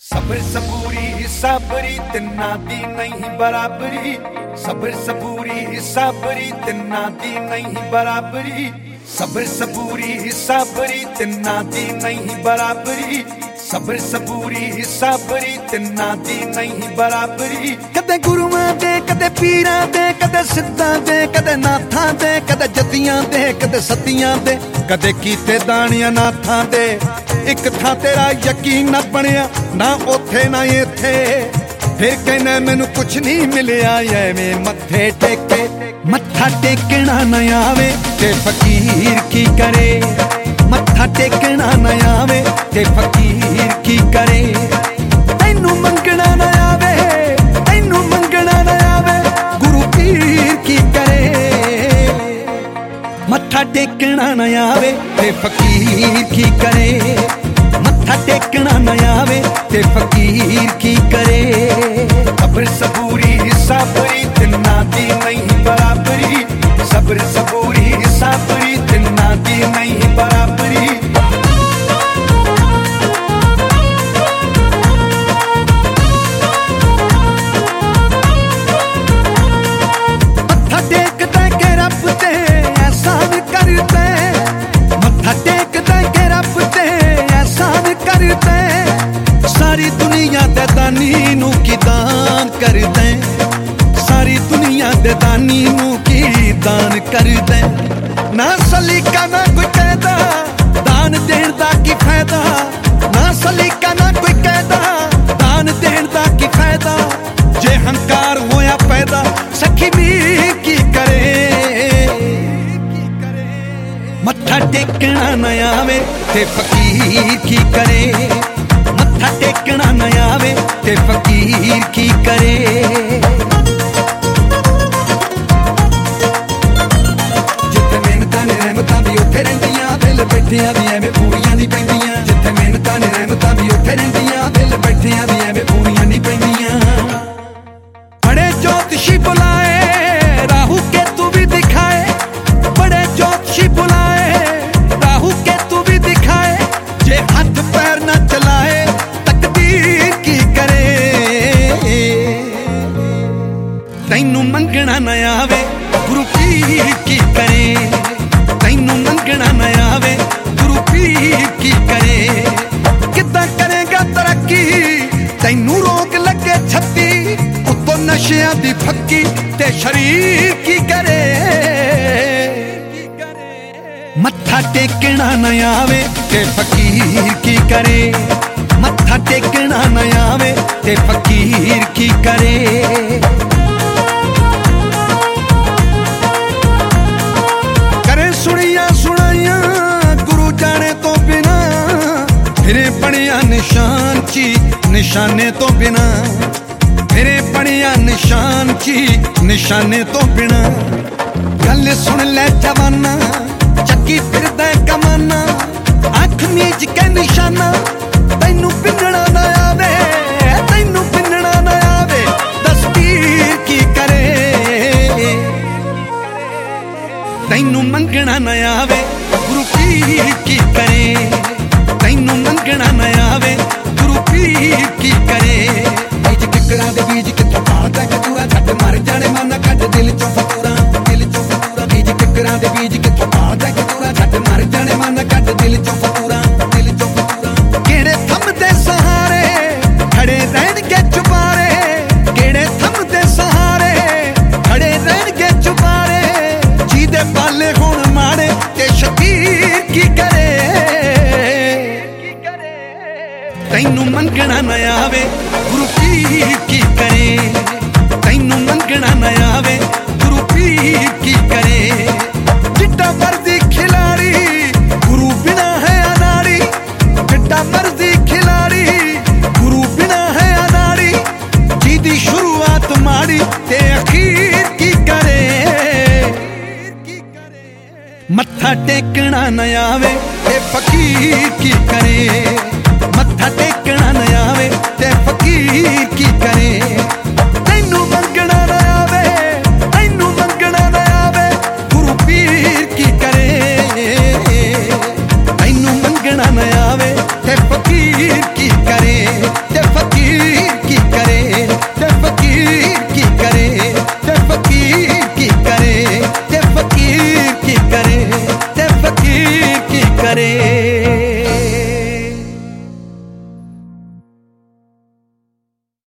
सब्र सबूरी साबरी तिन्ना दी नहीं बराबरी। सब्र सबूरी साबरी तिन्ना दी नहीं बराबरी। सब्र सबूरी साबरी तिन्ना दी नहीं बराबरी। सब्र सबूरी साबरी तिन्ना दी नहीं बराबरी। कदे गुरुआं दे कदे पीरां दे कदे सिद्धां दे कदे नाथां दे कदे जतियां दे कदे सतियां दे कदे कीते दानियां नाथां दे। एक थां तेरा यकीन ना बनिया ना ओथे ना इत्थे, फिर कहना मैनू कुछ नहीं मिलिया एवें मत्थे टेके। मत्था टेकना न आवे ते फकीर की करे। मत्था टेकना न आवे ते फकीर की करे। तैनू मंगना न आवे तैनू मंगना न आवे गुरु पीर की करे। मत्था टेकना न आवे ते फकीर की करे। मत्था टेकना न आवे ते फकीर की करे। सब्र सबूरी साबरी तिन्ना दी नहीं बराबरी। सब्र सबूरी साबरी तिन्ना दी नहीं बराबरी। मत्था टेकदा के रब ते एहसान करदे। मत्था टेकदा के रब ते एहसान करदे। सारी दुनिया दे दानी नू की दान करदे। सारी दुनिया दे दानी नू की दान करदे। ना सलीका ना कोई कहदा दान देण दा की फायदा। ना सलीका ना कोई कहदा दान देण दा की फायदा। जे हंकार होया पैदा सखी भी की करे। मत्था टेकना न आवे ते फकीर की करे। मत्था टेकना न आवे ते फकीर की करे। जिथे मिन्नतां ने रहमतां भी उत्थे रहिंदियां, दिल बैठियां दी एवें पूरियां नहीं पैंदियां। जिथे मिन्नतां ने रहमतां भी उत्थे रहिंदियां, दिल बैठियां दी एवें पूरियां नहीं पैंदियां। बड़े ज्योतिषी बुलाए राहु केतु भी दिखाए। बड़े ज्योतिषी बुलाए राहु केतु भी दिखाए। जे हाथ पैर न चलाए तकदीर की करे। तैनू मंगना न आवे गुरु पीर की करे। तैनू मंगना न आवे गुरु पीर की करे। किद्दां करेगा तरक्की तैनू रोग लगे छत्ती। उत्तों नशियां दी फक्की ते शरीर की करे। मत्था टेकना न आवे ते फकीर की करे। मत्था टेकना न आवे ते फकीर की करे। करे सुनिया सुनाइया गुरु जाने तो बिना। फिरे बनिया निशान ची निशाने तो बिना। फिरे बनिया निशान ची निशाने तो बिना। गल सुन ले जवाना चक्की फिरदा कमाना। अख मीच के निशाना तैनू पिन्नना न आवे तैनू पिन्नना न आवे दस्तगीर की करे। तैनू मंगना न आवे गुरु पीर की करे। तैनू मंगना न आवे गुरु पीर की करे। बीज किकरां दे बीज कित्थों पालदा कतूरा। छड्ड मर जाने माना कढ दिल चों फतूरा। दिल चों फतूरा बीज किकरां दे बीज कित्थों पालदा कतूरा। छड्ड मर जाने माना कढ दिल चों फतूरा। दिल चों फतूरा किहड़े थंमदे सहारे खड़े रहणगे चुबारे। किहड़े थंमदे सहारे खड़े रहणगे चुबारे। जीदे पाले होण माड़े ते शकीर की करे। तैनू मंगना न आवे गुरु पीर की करे। तैनू मंगना न आवे गुरु पीर की करे। जिड्डा मर्जी खिलाड़ी गुरु बिना है अनाड़ी। जिड्डा मर्जी खिलाड़ी गुरु बिना है अनाड़ी। जीदी शुरुआत माड़ी ते अखीर की करे। मत्था टेकना न आवे ते फकीर की करे। मत्था टेक